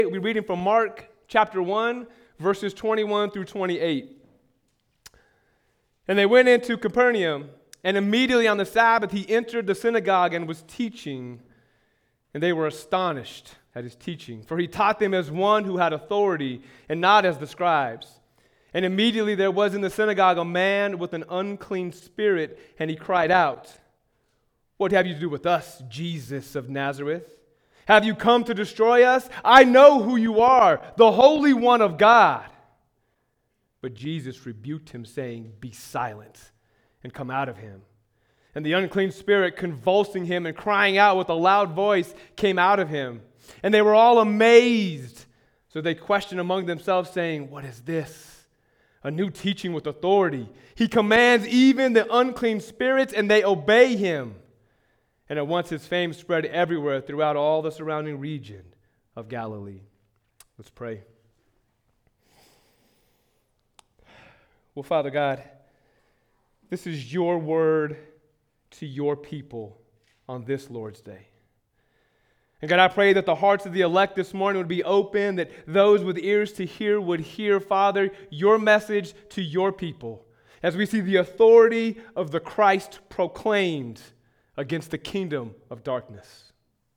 We'll be reading from Mark chapter 1, verses 21 through 28. And they went into Capernaum, and immediately on the Sabbath he entered the synagogue and was teaching. And they were astonished at his teaching, for he taught them as one who had authority, and not as the scribes. And immediately there was in the synagogue a man with an unclean spirit, and he cried out, "What have you to do with us, Jesus of Nazareth? Have you come to destroy us? I know who you are, the Holy One of God." But Jesus rebuked him, saying, "Be silent, and come out of him." And the unclean spirit, convulsing him and crying out with a loud voice, came out of him. And they were all amazed. So they questioned among themselves, saying, "What is this? A new teaching with authority. He commands even the unclean spirits, and they obey him." And at once his fame spread everywhere throughout all the surrounding region of Galilee. Let's pray. Well, Father God, this is your word to your people on this Lord's Day. And God, I pray that the hearts of the elect this morning would be open, that those with ears to hear would hear, Father, your message to your people, as we see the authority of the Christ proclaimed against the kingdom of darkness.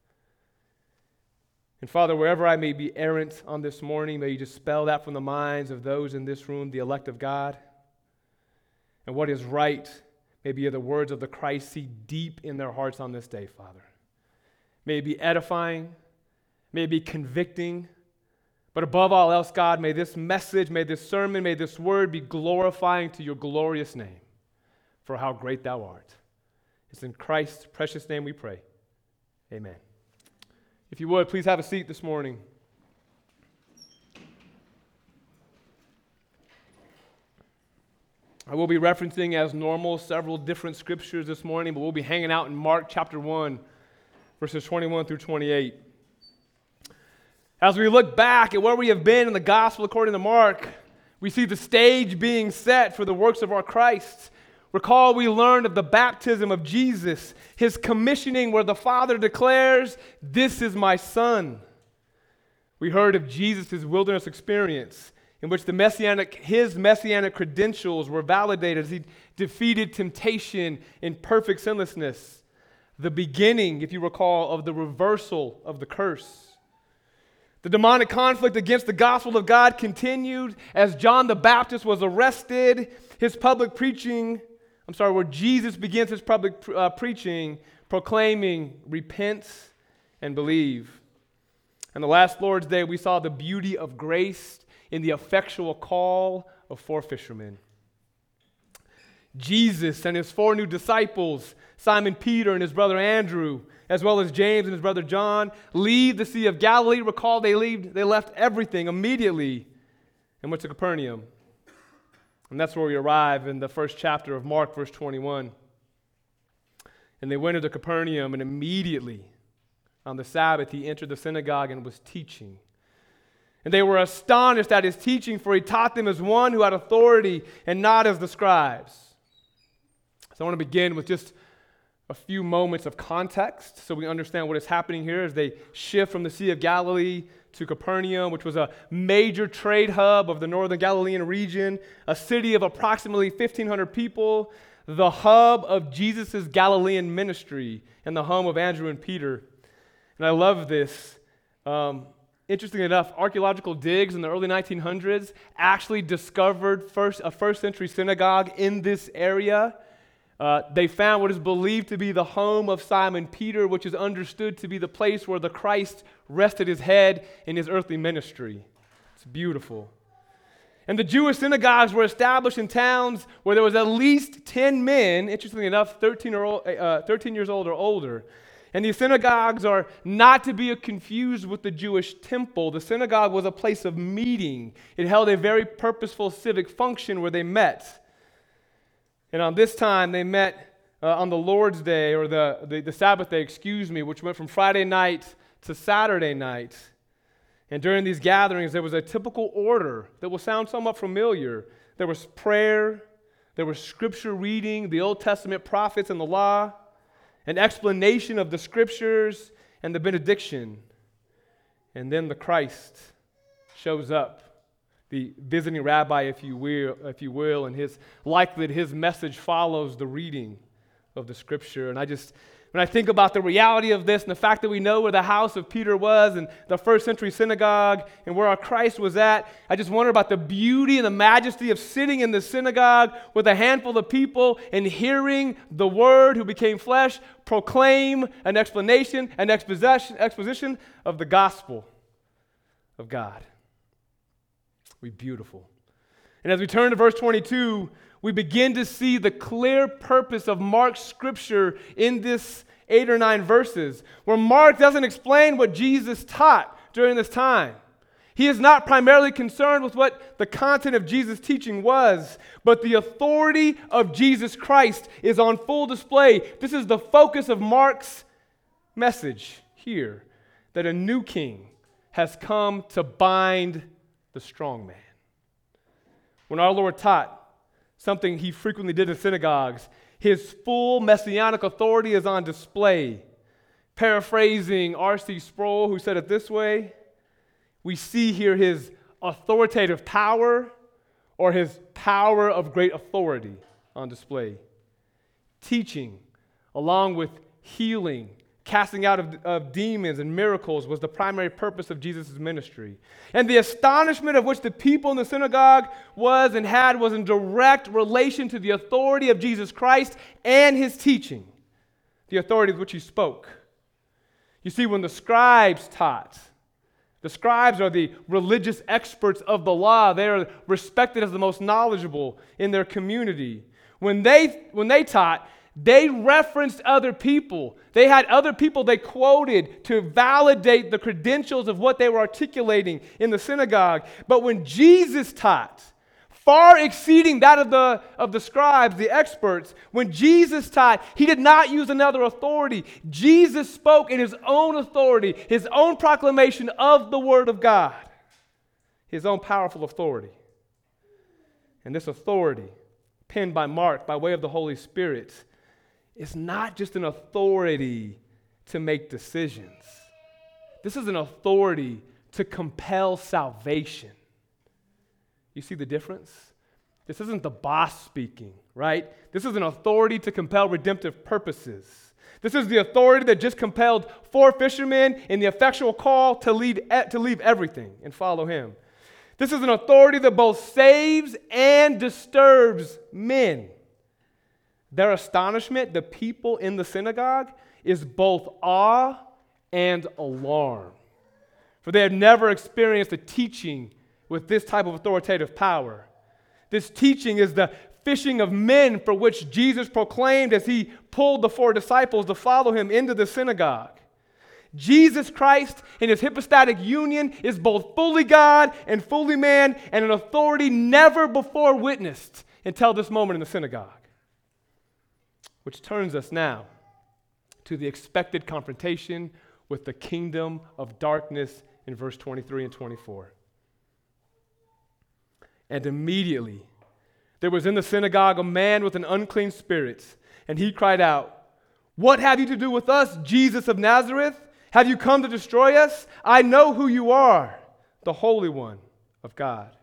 And Father, wherever I may be errant on this morning, may you dispel that from the minds of those in this room, the elect of God. And what is right may be the words of the Christ seed deep in their hearts on this day, Father. May it be edifying, may it be convicting, but above all else, God, may this message, may this sermon, may this word be glorifying to your glorious name, for how great thou art. It's in Christ's precious name we pray. Amen. If you would, please have a seat this morning. I will be referencing, as normal, several different scriptures this morning, but we'll be hanging out in Mark chapter 1, verses 21 through 28. As we look back at where we have been in the gospel according to Mark, we see the stage being set for the works of our Christ. Recall, we learned of the baptism of Jesus, his commissioning where the Father declares, "This is my Son." We heard of Jesus' wilderness experience, in which his messianic credentials were validated as he defeated temptation in perfect sinlessness. The beginning, if you recall, of the reversal of the curse. The demonic conflict against the gospel of God continued as John the Baptist was arrested. Where Jesus begins his public preaching, proclaiming, "Repent and believe." And the last Lord's Day, we saw the beauty of grace in the effectual call of 4 fishermen. Jesus and his 4 new disciples, Simon Peter and his brother Andrew, as well as James and his brother John, leave the Sea of Galilee. Recall, they left everything immediately and went to Capernaum. And that's where we arrive in the first chapter of Mark, verse 21. And they went into Capernaum, and immediately on the Sabbath he entered the synagogue and was teaching. And they were astonished at his teaching, for he taught them as one who had authority and not as the scribes. So I want to begin with just a few moments of context so we understand what is happening here as they shift from the Sea of Galilee to Capernaum, which was a major trade hub of the northern Galilean region, a city of approximately 1,500 people, the hub of Jesus' Galilean ministry, and the home of Andrew and Peter. And I love this. Interestingly enough, archaeological digs in the early 1900s actually discovered a first-century synagogue in this area. They found what is believed to be the home of Simon Peter, which is understood to be the place where the Christ rested his head in his earthly ministry. It's beautiful. And the Jewish synagogues were established in towns where there was at least 10 men, interestingly enough, 13 years old or older. And these synagogues are not to be confused with the Jewish temple. The synagogue was a place of meeting. It held a very purposeful civic function where they met. And on this time, they met on the Lord's Day, or the Sabbath day, which went from Friday night to Saturday night. And during these gatherings, there was a typical order that will sound somewhat familiar. There was prayer, there was scripture reading, the Old Testament prophets and the law, an explanation of the scriptures, and the benediction. And then the Christ shows up, the visiting rabbi, if you will, and his message follows the reading of the Scripture. And when I think about the reality of this and the fact that we know where the house of Peter was and the first century synagogue and where our Christ was at, I just wonder about the beauty and the majesty of sitting in the synagogue with a handful of people and hearing the Word who became flesh proclaim an explanation, an exposition of the gospel of God. Be beautiful. And as we turn to verse 22, we begin to see the clear purpose of Mark's scripture in this 8 or 9 verses, where Mark doesn't explain what Jesus taught during this time. He is not primarily concerned with what the content of Jesus' teaching was, but the authority of Jesus Christ is on full display. This is the focus of Mark's message here, that a new king has come to bind the strong man. When our Lord taught, something he frequently did in synagogues, his full messianic authority is on display. Paraphrasing R.C. Sproul, who said it this way, we see here his authoritative power or his power of great authority on display. Teaching, along with healing, casting out of demons and miracles was the primary purpose of Jesus' ministry. And the astonishment of which the people in the synagogue was in direct relation to the authority of Jesus Christ and his teaching, the authority with which he spoke. You see, when the scribes taught, the scribes are the religious experts of the law. They are respected as the most knowledgeable in their community. When they taught, they referenced other people. They had other people they quoted to validate the credentials of what they were articulating in the synagogue. But when Jesus taught, far exceeding that of the scribes, the experts, when Jesus taught, he did not use another authority. Jesus spoke in his own authority, his own proclamation of the Word of God, his own powerful authority. And this authority, penned by Mark by way of the Holy Spirit, is not just an authority to make decisions. This is an authority to compel salvation. You see the difference? This isn't the boss speaking, right? This is an authority to compel redemptive purposes. This is the authority that just compelled 4 fishermen in the effectual call to leave everything and follow him. This is an authority that both saves and disturbs men. Their astonishment, the people in the synagogue, is both awe and alarm. For they had never experienced a teaching with this type of authoritative power. This teaching is the fishing of men for which Jesus proclaimed as he pulled the 4 disciples to follow him into the synagogue. Jesus Christ in his hypostatic union is both fully God and fully man, and an authority never before witnessed until this moment in the synagogue. Which turns us now to the expected confrontation with the kingdom of darkness in verse 23 and 24. And immediately there was in the synagogue a man with an unclean spirit, and he cried out, "What have you to do with us, Jesus of Nazareth? Have you come to destroy us? I know who you are, the Holy One of God."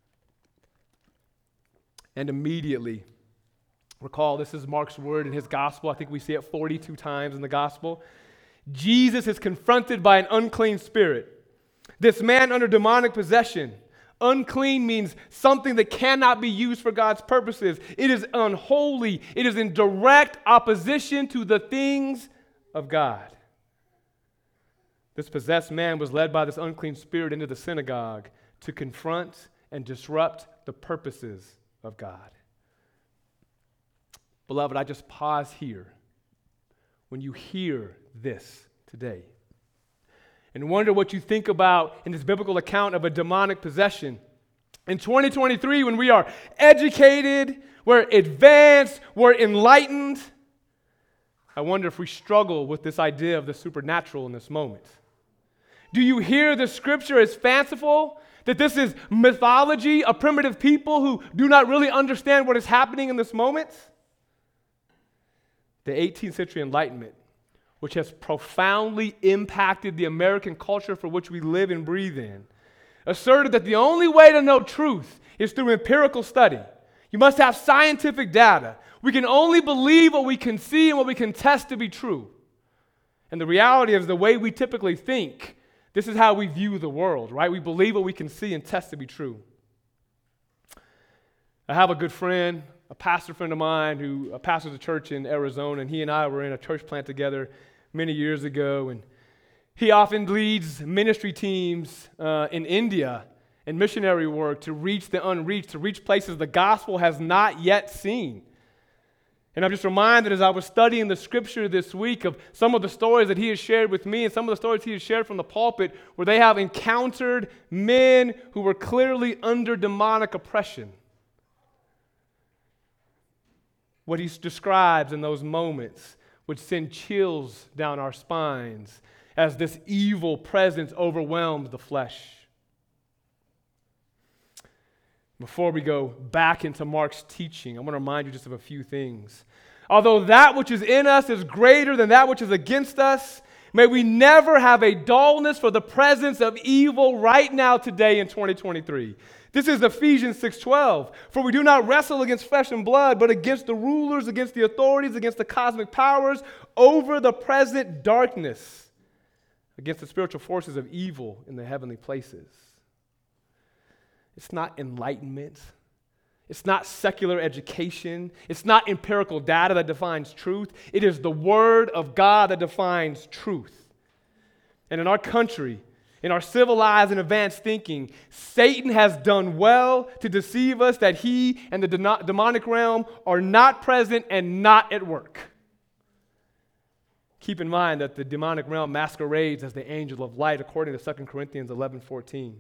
And immediately, recall, this is Mark's word in his gospel. I think we see it 42 times in the gospel. Jesus is confronted by an unclean spirit. This man under demonic possession. Unclean means something that cannot be used for God's purposes. It is unholy. It is in direct opposition to the things of God. This possessed man was led by this unclean spirit into the synagogue to confront and disrupt the purposes of God. Beloved, I just pause here when you hear this today and wonder what you think about in this biblical account of a demonic possession. In 2023, when we are educated, we're advanced, we're enlightened, I wonder if we struggle with this idea of the supernatural in this moment. Do you hear the scripture as fanciful? That this is mythology, a primitive people who do not really understand what is happening in this moment? The 18th century Enlightenment which has profoundly impacted the American culture for which we live and breathe in, asserted that the only way to know truth is through empirical study. You must have scientific data. We can only believe what we can see and what we can test to be true. And the reality is the way we typically think, this is how we view the world, right? We believe what we can see and test to be true. I have a good friend, a pastor friend of mine who pastors a church in Arizona, and he and I were in a church plant together many years ago, and he often leads ministry teams in India and missionary work to reach the unreached, to reach places the gospel has not yet seen. And I'm just reminded as I was studying the scripture this week of some of the stories that he has shared with me and some of the stories he has shared from the pulpit where they have encountered men who were clearly under demonic oppression. What he describes in those moments would send chills down our spines as this evil presence overwhelms the flesh. Before we go back into Mark's teaching, I want to remind you just of a few things. Although that which is in us is greater than that which is against us, may we never have a dullness for the presence of evil right now today in 2023. This is Ephesians 6:12. For we do not wrestle against flesh and blood, but against the rulers, against the authorities, against the cosmic powers, over the present darkness, against the spiritual forces of evil in the heavenly places. It's not enlightenment. It's not secular education. It's not empirical data that defines truth. It is the Word of God that defines truth. And in our country, in our civilized and advanced thinking, Satan has done well to deceive us that he and the demonic realm are not present and not at work. Keep in mind that the demonic realm masquerades as the angel of light, according to 2 Corinthians 11:14.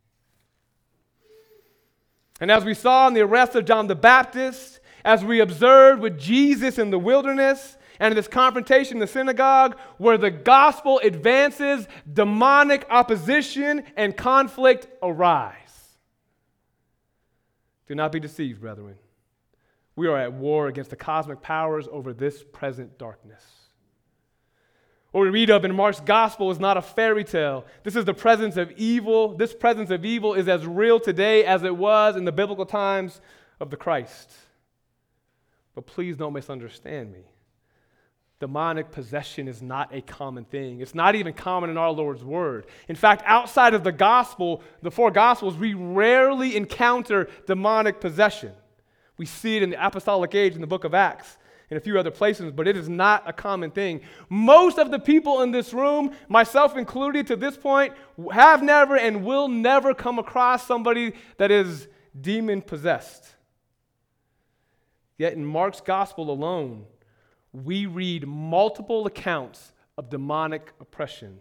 And as we saw in the arrest of John the Baptist, as we observed with Jesus in the wilderness, and in this confrontation in the synagogue, where the gospel advances, demonic opposition and conflict arise. Do not be deceived, brethren. We are at war against the cosmic powers over this present darkness. What we read of in Mark's gospel is not a fairy tale. This is the presence of evil. This presence of evil is as real today as it was in the biblical times of the Christ. But please don't misunderstand me. Demonic possession is not a common thing. It's not even common in our Lord's word. In fact, outside of the gospel, the four gospels, we rarely encounter demonic possession. We see it in the apostolic age in the book of Acts and a few other places, but it is not a common thing. Most of the people in this room, myself included to this point, have never and will never come across somebody that is demon-possessed. Yet in Mark's gospel alone, we read multiple accounts of demonic oppression.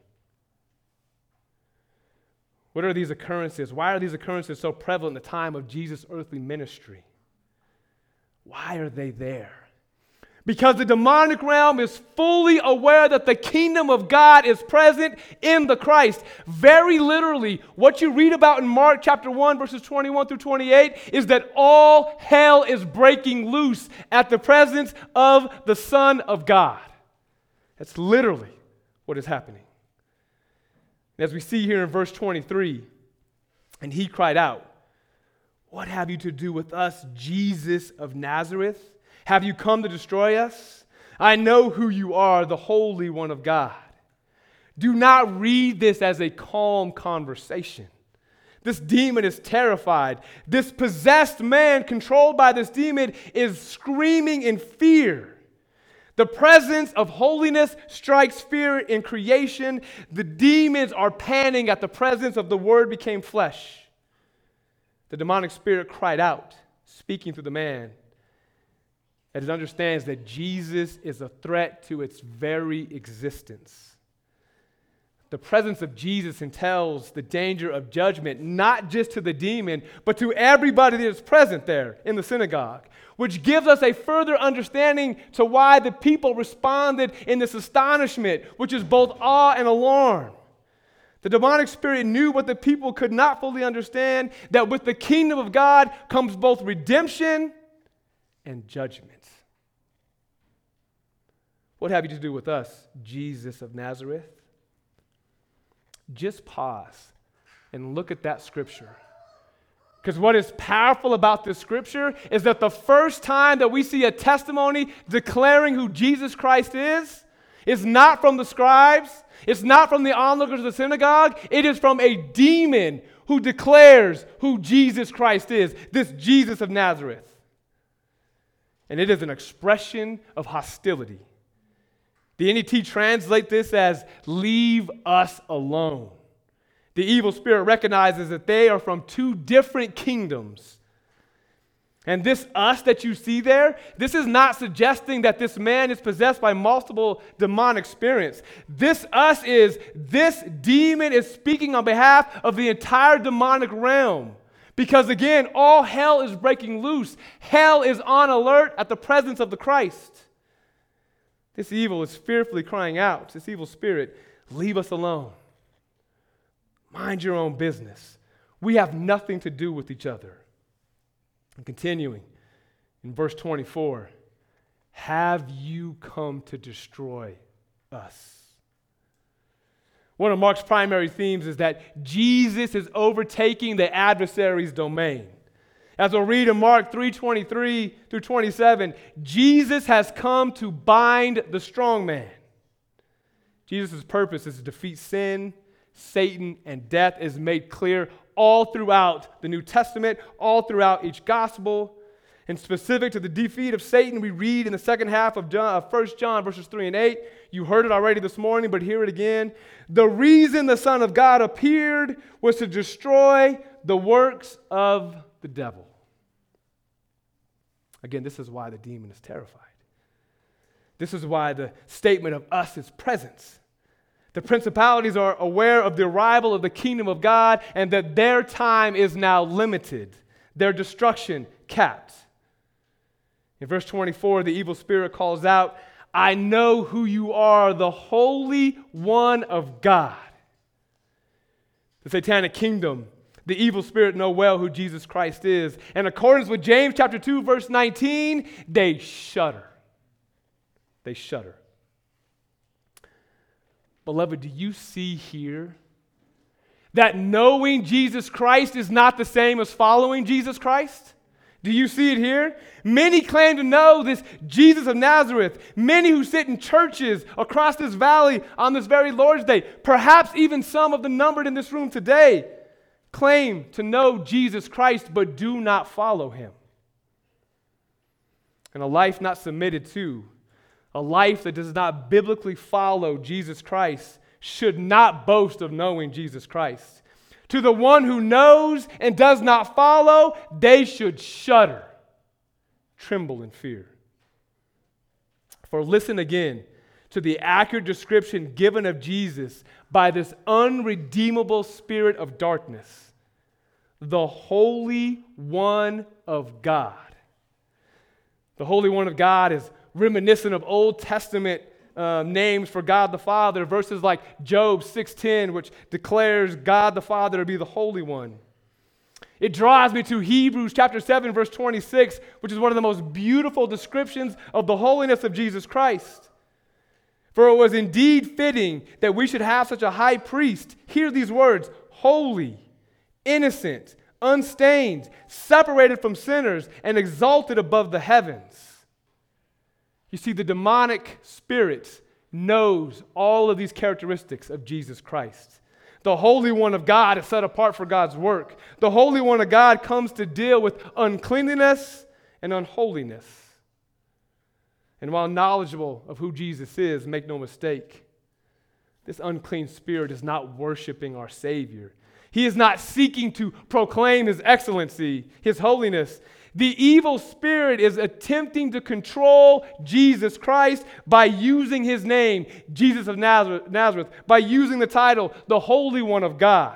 What are these occurrences? Why are these occurrences so prevalent in the time of Jesus' earthly ministry? Why are they there? Because the demonic realm is fully aware that the kingdom of God is present in the Christ. Very literally, what you read about in Mark chapter 1, verses 21 through 28 is that all hell is breaking loose at the presence of the Son of God. That's literally what is happening. And as we see here in verse 23, and he cried out, "What have you to do with us, Jesus of Nazareth? Have you come to destroy us? I know who you are, the Holy One of God." Do not read this as a calm conversation. This demon is terrified. This possessed man controlled by this demon is screaming in fear. The presence of holiness strikes fear in creation. The demons are panting at the presence of the Word became flesh. The demonic spirit cried out, speaking through the man, as it understands that Jesus is a threat to its very existence. The presence of Jesus entails the danger of judgment, not just to the demon, but to everybody that is present there in the synagogue, which gives us a further understanding to why the people responded in this astonishment, which is both awe and alarm. The demonic spirit knew what the people could not fully understand, that with the kingdom of God comes both redemption and judgment. what have you to do with us, Jesus of Nazareth? Just pause and look at that scripture. Because what is powerful about this scripture is that the first time that we see a testimony declaring who Jesus Christ is not from the scribes, it's not from the onlookers of the synagogue, it is from a demon who declares who Jesus Christ is, this Jesus of Nazareth. And it is an expression of hostility. The NET translate this as, leave us alone. The evil spirit recognizes that they are from two different kingdoms. And this us that you see there, this is not suggesting that this man is possessed by multiple demonic spirits. This us is, this demon is speaking on behalf of the entire demonic realm. Because again, all hell is breaking loose. Hell is on alert at the presence of the Christ. This evil is fearfully crying out, this evil spirit, leave us alone. Mind your own business. We have nothing to do with each other. And continuing in verse 24, have you come to destroy us? One of Mark's primary themes is that Jesus is overtaking the adversary's domain. As we'll read in Mark 3:23 through 27, Jesus has come to bind the strong man. Jesus' purpose is to defeat sin, Satan, and death is made clear all throughout the New Testament, all throughout each gospel. And specific to the defeat of Satan, we read in the second half of 1 John verses 3 and 8. You heard it already this morning, but hear it again. The reason the Son of God appeared was to destroy the works of the devil. Again, this is why the demon is terrified. This is why the statement of us is presence. The principalities are aware of the arrival of the kingdom of God and that their time is now limited, their destruction capped. In verse 24, the evil spirit calls out, I know who you are, the Holy One of God. The satanic kingdom, the evil spirit know well who Jesus Christ is. In accordance with James chapter 2, verse 19, they shudder. They shudder. Beloved, do you see here that knowing Jesus Christ is not the same as following Jesus Christ? Do you see it here? Many claim to know this Jesus of Nazareth. Many who sit in churches across this valley on this very Lord's Day, perhaps even some of the numbered in this room today, claim to know Jesus Christ but do not follow him. And a life not submitted to, a life that does not biblically follow Jesus Christ should not boast of knowing Jesus Christ. To the one who knows and does not follow, they should shudder, tremble in fear. For listen again to the accurate description given of Jesus by this unredeemable spirit of darkness, the Holy One of God. The Holy One of God is reminiscent of Old Testament names for God the Father, verses like Job 6:10, which declares God the Father to be the Holy One. It draws me to Hebrews chapter 7, verse 26, which is one of the most beautiful descriptions of the holiness of Jesus Christ. For it was indeed fitting that we should have such a high priest, hear these words, holy, innocent, unstained, separated from sinners, and exalted above the heavens. You see, the demonic spirit knows all of these characteristics of Jesus Christ. The Holy One of God is set apart for God's work. The Holy One of God comes to deal with uncleanliness and unholiness. And while knowledgeable of who Jesus is, make no mistake, this unclean spirit is not worshiping our Savior. He is not seeking to proclaim His excellency, His holiness. The evil spirit is attempting to control Jesus Christ by using His name, Jesus of Nazareth, by using the title, the Holy One of God.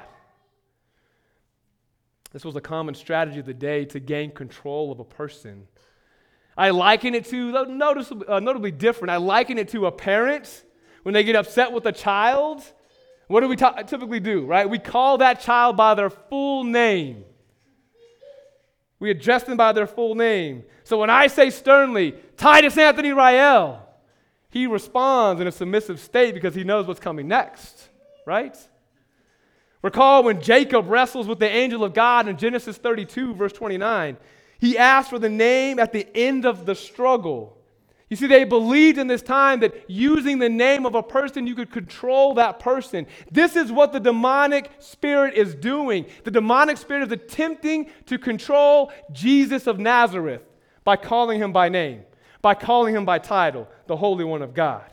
This was a common strategy of the day to gain control of a person. I liken it to, notably different, I liken it to a parent when they get upset with a child. What do we typically do, right? We call that child by their full name. We address them by their full name. So when I say sternly, Titus Anthony Rael, He responds in a submissive state because he knows what's coming next, right? Recall when Jacob wrestles with the angel of God in Genesis 32, verse 29. He asked for the name at the end of the struggle. You see, they believed in this time that using the name of a person, you could control that person. This is what the demonic spirit is doing. The demonic spirit is attempting to control Jesus of Nazareth by calling him by name, by calling him by title, the Holy One of God.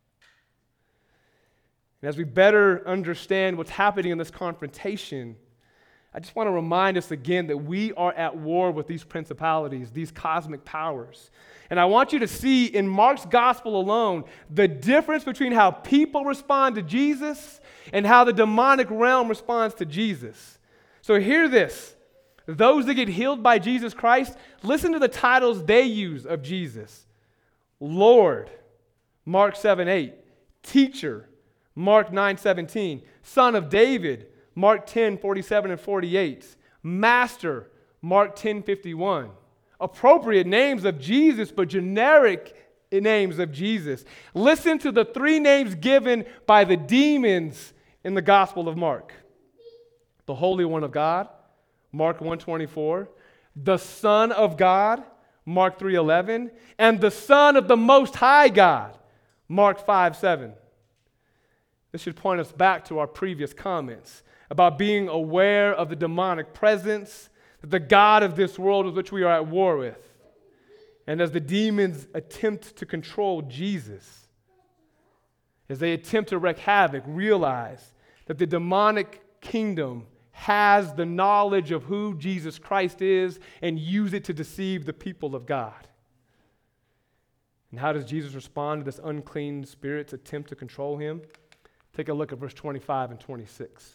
And as we better understand what's happening in this confrontation, I just want to remind us again that we are at war with these principalities, these cosmic powers. And I want you to see in Mark's gospel alone the difference between how people respond to Jesus and how the demonic realm responds to Jesus. So hear this. Those that get healed by Jesus Christ, listen to the titles they use of Jesus. Lord, Mark 7:8. Teacher, Mark 9:17. Son of David, Mark 10:47 and 48. Master, Mark 10:51. Appropriate names of Jesus, but generic names of Jesus. Listen to the three names given by the demons in the Gospel of Mark. The Holy One of God, Mark 1:24. The Son of God, Mark 3:11. And the Son of the Most High God, Mark 5:7. This should point us back to our previous comments about being aware of the demonic presence, the God of this world with which we are at war with. And as the demons attempt to control Jesus, as they attempt to wreak havoc, realize that the demonic kingdom has the knowledge of who Jesus Christ is and use it to deceive the people of God. And how does Jesus respond to this unclean spirit's attempt to control him? Take a look at verse 25 and 26.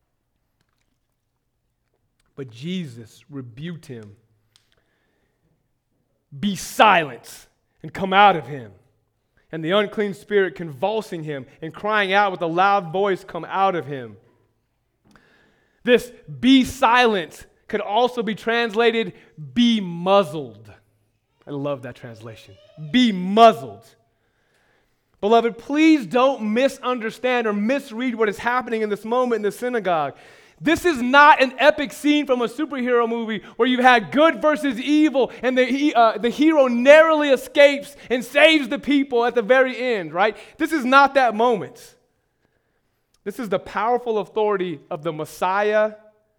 But Jesus rebuked him. Be silent and come out of him. And the unclean spirit, convulsing him and crying out with a loud voice, come out of him. This be silent could also be translated be muzzled. I love that translation. Be muzzled. Beloved, please don't misunderstand or misread what is happening in this moment in the synagogue. This is not an epic scene from a superhero movie where you've had good versus evil and the hero narrowly escapes and saves the people at the very end, right? This is not that moment. This is the powerful authority of the Messiah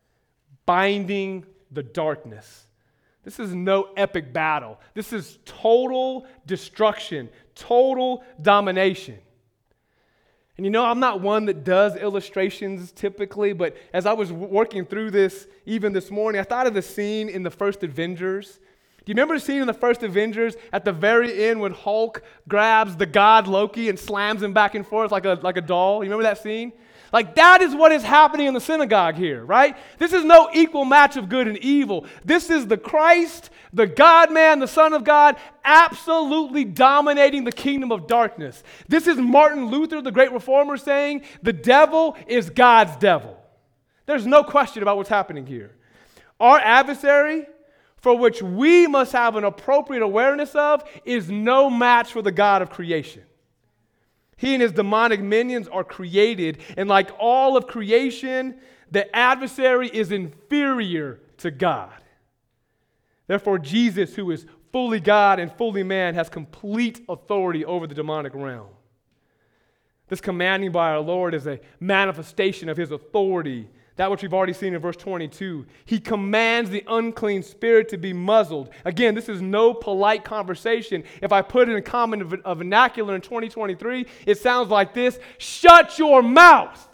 binding the darkness. This is no epic battle. This is total destruction, total domination. And you know, I'm not one that does illustrations typically, but as I was working through this, even this morning, I thought of the scene in the first Avengers. Do you remember the scene in the first Avengers at the very end when Hulk grabs the god Loki and slams him back and forth like a doll? You remember that scene? Like, that is what is happening in the synagogue here, right? This is no equal match of good and evil. This is the Christ, the God-man, the Son of God, absolutely dominating the kingdom of darkness. This is Martin Luther, the great reformer, saying, the devil is God's devil. There's no question about what's happening here. Our adversary, for which we must have an appropriate awareness of, is no match for the God of creation. He and his demonic minions are created, and like all of creation, the adversary is inferior to God. Therefore, Jesus, who is fully God and fully man, has complete authority over the demonic realm. This commanding by our Lord is a manifestation of his authority, that which we've already seen in verse 22. He commands the unclean spirit to be muzzled. Again, this is no polite conversation. If I put it in common vernacular in 2023, it sounds like this: shut your mouth.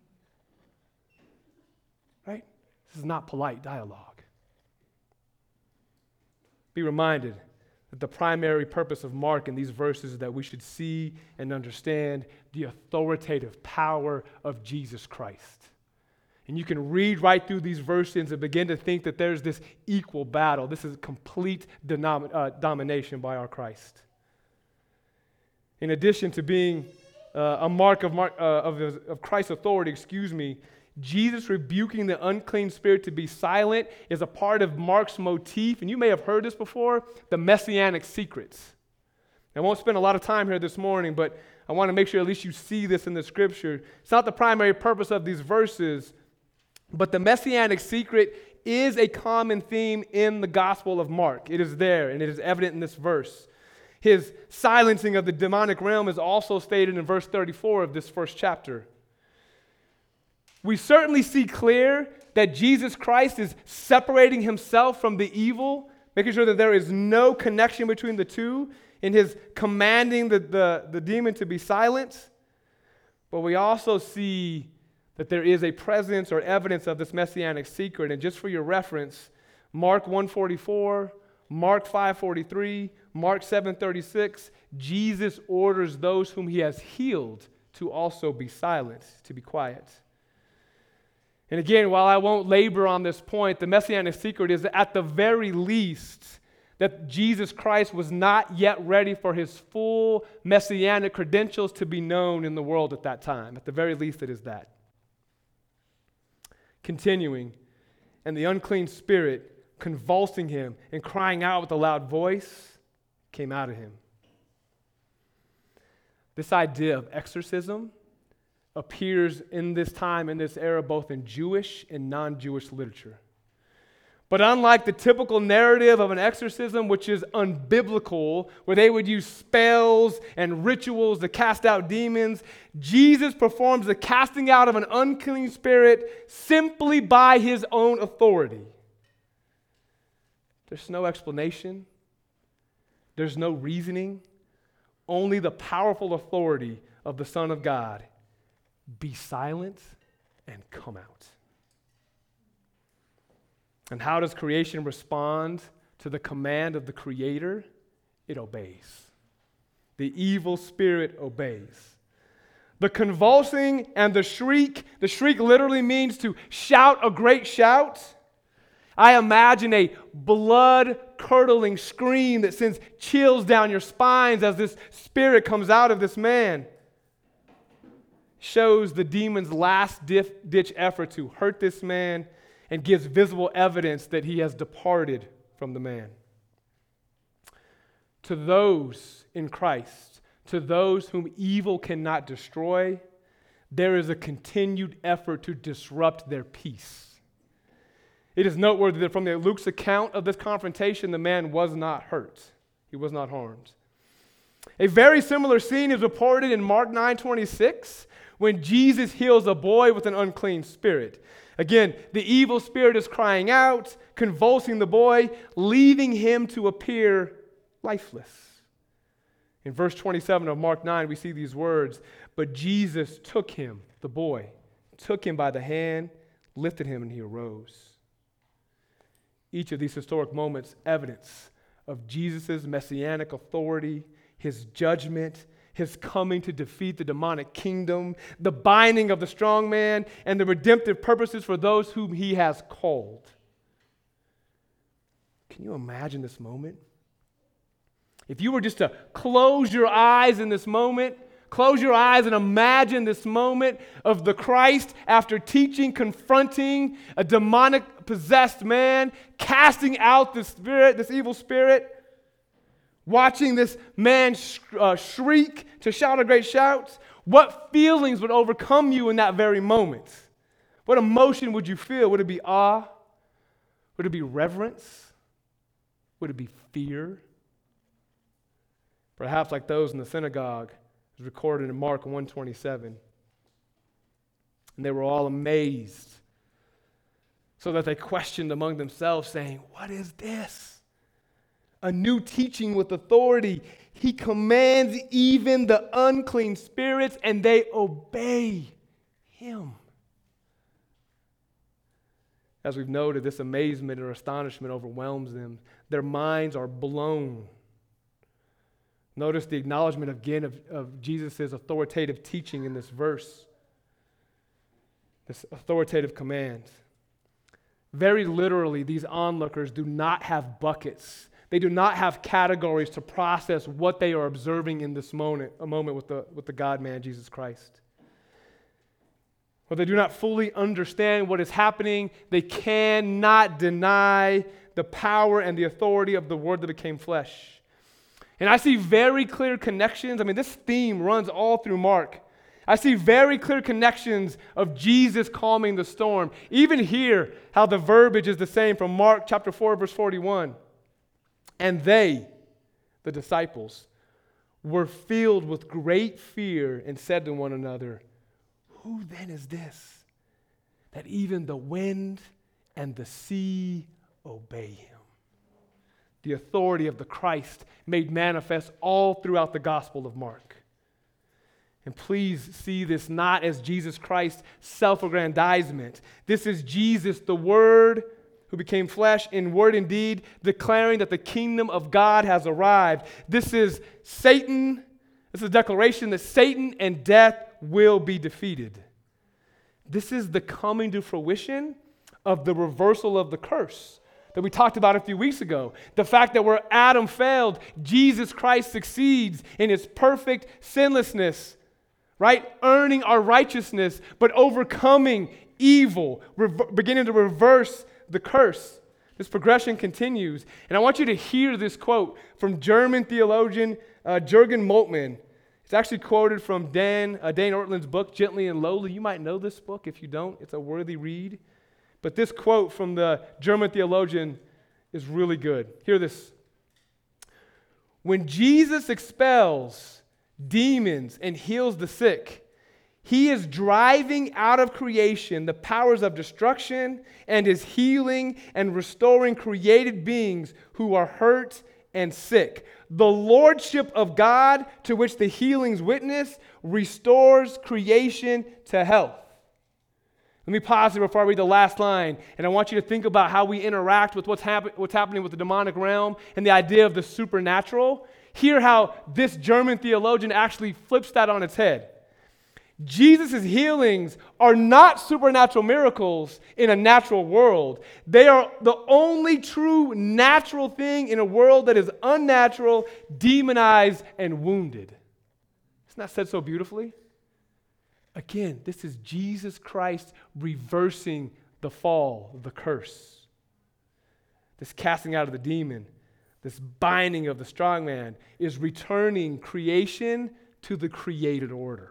Right? This is not polite dialogue. Be reminded that the primary purpose of Mark in these verses is that we should see and understand the authoritative power of Jesus Christ. And you can read right through these verses and begin to think that there's this equal battle. This is complete domination by our Christ. In addition to being a mark of Christ's authority, Jesus rebuking the unclean spirit to be silent is a part of Mark's motif, and you may have heard this before, the messianic secrets. I won't spend a lot of time here this morning, but I want to make sure at least you see this in the Scripture. It's not the primary purpose of these verses, but the messianic secret is a common theme in the Gospel of Mark. It is there, and it is evident in this verse. His silencing of the demonic realm is also stated in verse 34 of this first chapter. We certainly see clear that Jesus Christ is separating himself from the evil, making sure that there is no connection between the two in his commanding the demon to be silent. But we also see that there is a presence or evidence of this messianic secret. And just for your reference, Mark 1:44, Mark 5:43, Mark 7:36, Jesus orders those whom he has healed to also be silent, to be quiet. And again, while I won't labor on this point, the messianic secret is that at the very least that Jesus Christ was not yet ready for his full messianic credentials to be known in the world at that time. At the very least, it is that. Continuing, and the unclean spirit, convulsing him and crying out with a loud voice, came out of him. This idea of exorcism appears in this time, in this era, both in Jewish and non-Jewish literature. But unlike the typical narrative of an exorcism, which is unbiblical, where they would use spells and rituals to cast out demons, Jesus performs the casting out of an unclean spirit simply by his own authority. There's no explanation. There's no reasoning. Only the powerful authority of the Son of God. Be silent and come out. And how does creation respond to the command of the Creator? It obeys. The evil spirit obeys. The convulsing and the shriek literally means to shout a great shout. I imagine a blood-curdling scream that sends chills down your spines as this spirit comes out of this man. Shows the demon's last-ditch effort to hurt this man and gives visible evidence that he has departed from the man. To those in Christ, to those whom evil cannot destroy, there is a continued effort to disrupt their peace. It is noteworthy that from Luke's account of this confrontation, the man was not hurt. He was not harmed. A very similar scene is reported in Mark 9:26, when Jesus heals a boy with an unclean spirit. Again, the evil spirit is crying out, convulsing the boy, leaving him to appear lifeless. In verse 27 of Mark 9, we see these words, but Jesus took him, the boy, took him by the hand, lifted him, and he arose. Each of these historic moments, evidence of Jesus' messianic authority, his judgment, his coming to defeat the demonic kingdom, the binding of the strong man, and the redemptive purposes for those whom he has called. Can you imagine this moment? If you were just to close your eyes in this moment, close your eyes and imagine this moment of the Christ after teaching, confronting a demonic possessed man, casting out this spirit, this evil spirit, watching this man shriek to shout a great shout, what feelings would overcome you in that very moment? What emotion would you feel? Would it be awe? Would it be reverence? Would it be fear? Perhaps like those in the synagogue, as recorded in Mark 1:27. And they were all amazed, so that they questioned among themselves, saying, "What is this? A new teaching with authority. He commands even the unclean spirits, and they obey him." As we've noted, this amazement or astonishment overwhelms them. Their minds are blown. Notice the acknowledgement again of Jesus' authoritative teaching in this verse, this authoritative command. Very literally, these onlookers do not have buckets. They do not have categories to process what they are observing in this moment, a moment with the God-man, Jesus Christ. While they do not fully understand what is happening, they cannot deny the power and the authority of the Word that became flesh. And I see very clear connections. I mean, this theme runs all through Mark. I see very clear connections of Jesus calming the storm. Even here, how the verbiage is the same from Mark chapter 4, verse 41. And they, the disciples, were filled with great fear and said to one another, "Who then is this, that even the wind and the sea obey him?" The authority of the Christ made manifest all throughout the Gospel of Mark. And please see this not as Jesus Christ's self-aggrandizement. This is Jesus, the Word who became flesh in word and deed, declaring that the kingdom of God has arrived. This is Satan. This is a declaration that Satan and death will be defeated. This is the coming to fruition of the reversal of the curse that we talked about a few weeks ago. The fact that where Adam failed, Jesus Christ succeeds in his perfect sinlessness, right? Earning our righteousness, but overcoming evil, beginning to reverse the curse. This progression continues. And I want you to hear this quote from German theologian Jürgen Moltmann. It's actually quoted from Dane Ortlund's book, Gently and Lowly. You might know this book. If you don't, it's a worthy read. But this quote from the German theologian is really good. Hear this. When Jesus expels demons and heals the sick, he is driving out of creation the powers of destruction and is healing and restoring created beings who are hurt and sick. The lordship of God, to which the healings witness, restores creation to health. Let me pause here before I read the last line, and I want you to think about how we interact with what's happening with the demonic realm and the idea of the supernatural. Hear how this German theologian actually flips that on its head. Jesus' healings are not supernatural miracles in a natural world. They are the only true natural thing in a world that is unnatural, demonized, and wounded. Isn't that said so beautifully? Again, this is Jesus Christ reversing the fall, the curse. This casting out of the demon, this binding of the strong man is returning creation to the created order.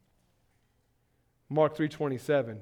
Mark 3:27.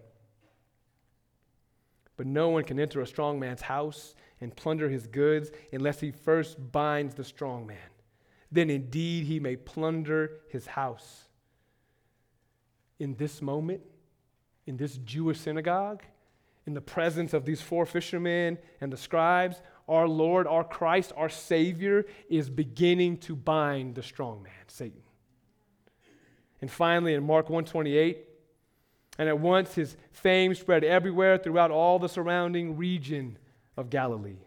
But no one can enter a strong man's house and plunder his goods unless he first binds the strong man. Then indeed he may plunder his house. In this moment, in this Jewish synagogue, in the presence of these four fishermen and the scribes, our Lord, our Christ, our Savior is beginning to bind the strong man, Satan. And finally, in Mark 1:28, and at once his fame spread everywhere throughout all the surrounding region of Galilee.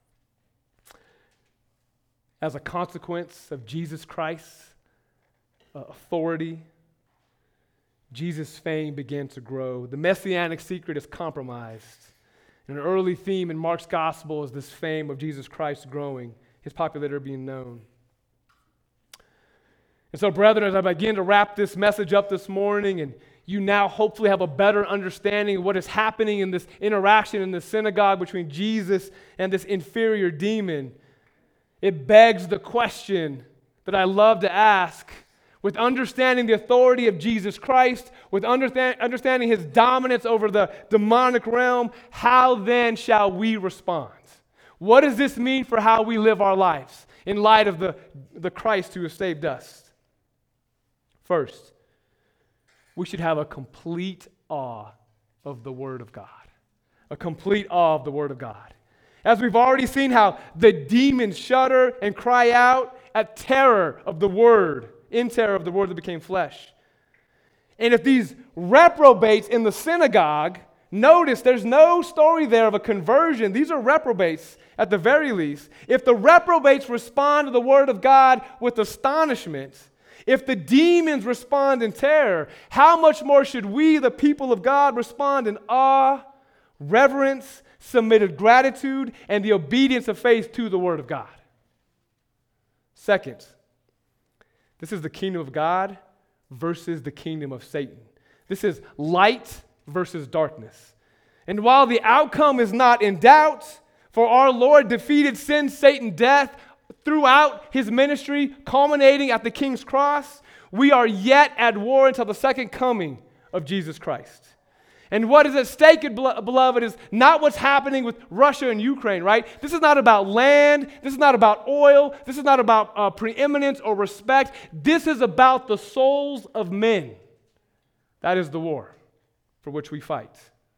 As a consequence of Jesus Christ's authority, Jesus' fame began to grow. The messianic secret is compromised. And an early theme in Mark's gospel is this fame of Jesus Christ growing, his popularity being known. And so, brethren, as I begin to wrap this message up this morning, and you now hopefully have a better understanding of what is happening in this interaction in the synagogue between Jesus and this inferior demon, it begs the question that I love to ask. With understanding the authority of Jesus Christ, with understanding his dominance over the demonic realm, how then shall we respond? What does this mean for how we live our lives in light of the Christ who has saved us? First, we should have a complete awe of the Word of God. A complete awe of the Word of God. As we've already seen how the demons shudder and cry out at terror of the Word, in terror of the Word that became flesh. And if these reprobates in the synagogue, notice there's no story there of a conversion. These are reprobates at the very least. If the reprobates respond to the Word of God with astonishment, if the demons respond in terror, how much more should we, the people of God, respond in awe, reverence, submitted gratitude, and the obedience of faith to the Word of God? Second, this is the kingdom of God versus the kingdom of Satan. This is light versus darkness. And while the outcome is not in doubt, for our Lord defeated sin, Satan, death throughout his ministry, culminating at the King's Cross, we are yet at war until the second coming of Jesus Christ. And what is at stake, beloved, is not what's happening with Russia and Ukraine, right? This is not about land. This is not about oil. This is not about preeminence or respect. This is about the souls of men. That is the war for which we fight.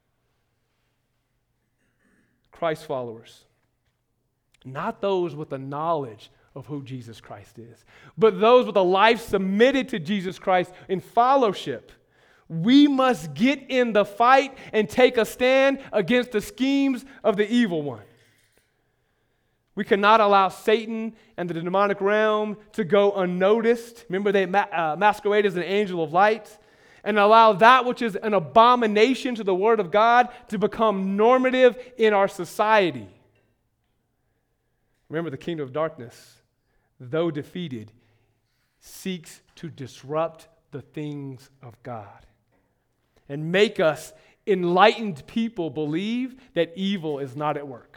Christ followers, not those with the knowledge of who Jesus Christ is, but those with a life submitted to Jesus Christ in fellowship. We must get in the fight and take a stand against the schemes of the evil one. We cannot allow Satan and the demonic realm to go unnoticed. Remember, they masquerade as an angel of light. And allow that which is an abomination to the Word of God to become normative in our society. Remember, the kingdom of darkness, though defeated, seeks to disrupt the things of God and make us enlightened people believe that evil is not at work.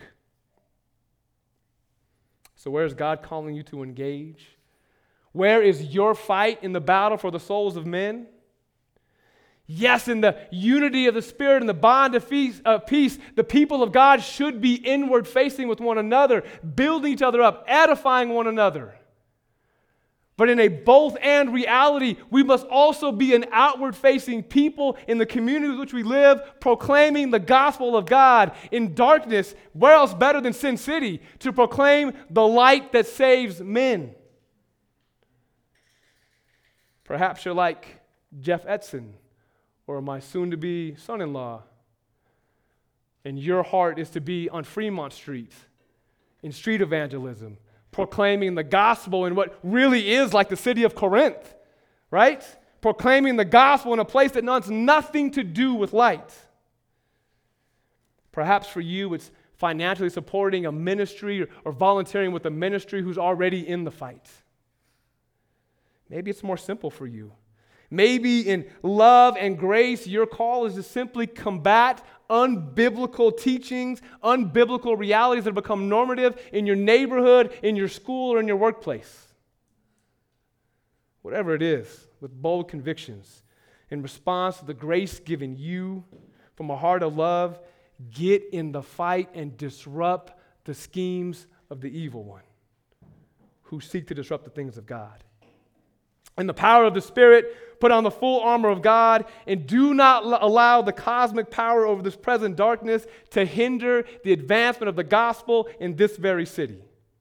So where is God calling you to engage? Where is your fight in the battle for the souls of men? Yes, in the unity of the Spirit and the bond of peace, the people of God should be inward facing with one another, building each other up, edifying one another. But in a both and reality, we must also be an outward facing people in the community in which we live, proclaiming the gospel of God in darkness. Where else better than Sin City to proclaim the light that saves men? Perhaps you're like Jeff Edson or my soon-to-be son-in-law, and your heart is to be on Fremont Street in street evangelism, proclaiming the gospel in what really is like the city of Corinth, right? Proclaiming the gospel in a place that wants nothing to do with light. Perhaps for you, it's financially supporting a ministry or volunteering with a ministry who's already in the fight. Maybe it's more simple for you. Maybe in love and grace, your call is to simply combat unbiblical teachings, unbiblical realities that have become normative in your neighborhood, in your school, or in your workplace. Whatever it is, with bold convictions, in response to the grace given you from a heart of love, get in the fight and disrupt the schemes of the evil one who seek to disrupt the things of God. In the power of the Spirit, put on the full armor of God, and do not allow the cosmic power over this present darkness to hinder the advancement of the gospel in this very city.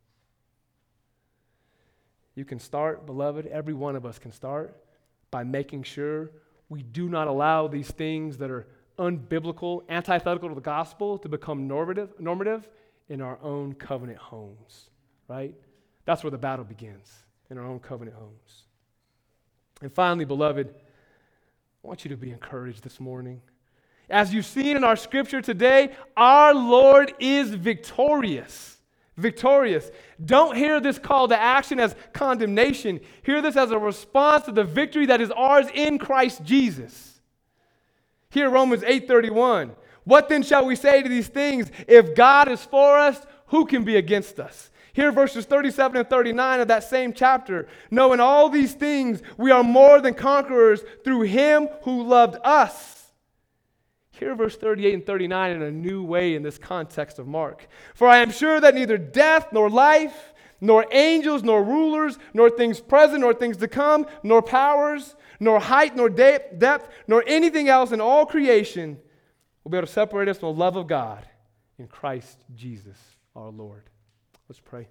You can start, beloved, every one of us can start by making sure we do not allow these things that are unbiblical, antithetical to the gospel to become normative in our own covenant homes, right? That's where the battle begins, in our own covenant homes. And finally, beloved, I want you to be encouraged this morning. As you've seen in our scripture today, our Lord is victorious. Victorious. Don't hear this call to action as condemnation. Hear this as a response to the victory that is ours in Christ Jesus. Hear Romans 8:31. What then shall we say to these things? If God is for us, who can be against us? Here, verses 37 and 39 of that same chapter. No, in all these things, we are more than conquerors through him who loved us. Here, verse 38 and 39 in a new way in this context of Mark. For I am sure that neither death, nor life, nor angels, nor rulers, nor things present, nor things to come, nor powers, nor height, nor depth, nor anything else in all creation will be able to separate us from the love of God in Christ Jesus our Lord. Let's pray.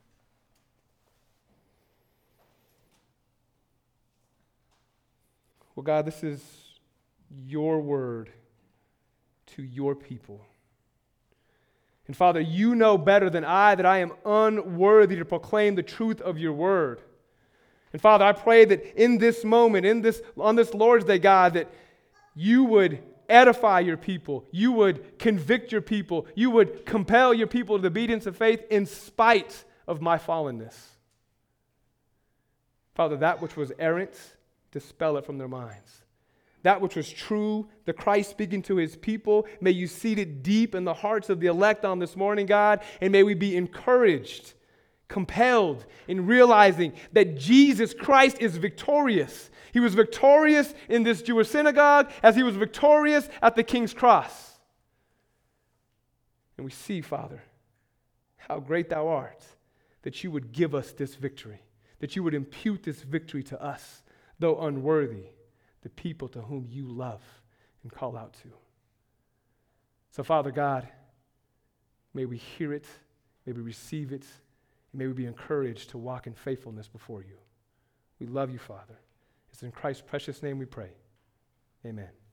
Well, God, this is your word to your people. And Father, you know better than I that I am unworthy to proclaim the truth of your word. And Father, I pray that in this moment, on this Lord's Day, God, that you would edify your people. You would convict your people. You would compel your people to the obedience of faith in spite of my fallenness. Father, that which was errant, dispel it from their minds. That which was true, the Christ speaking to his people, may you seed it deep in the hearts of the elect on this morning, God, and may we be encouraged, compelled in realizing that Jesus Christ is victorious. He was victorious in this Jewish synagogue as he was victorious at the King's Cross. And we see, Father, how great thou art, that you would give us this victory, that you would impute this victory to us, though unworthy, the people to whom you love and call out to. So, Father God, may we hear it, may we receive it, and may we be encouraged to walk in faithfulness before you. We love you, Father. It's in Christ's precious name we pray. Amen.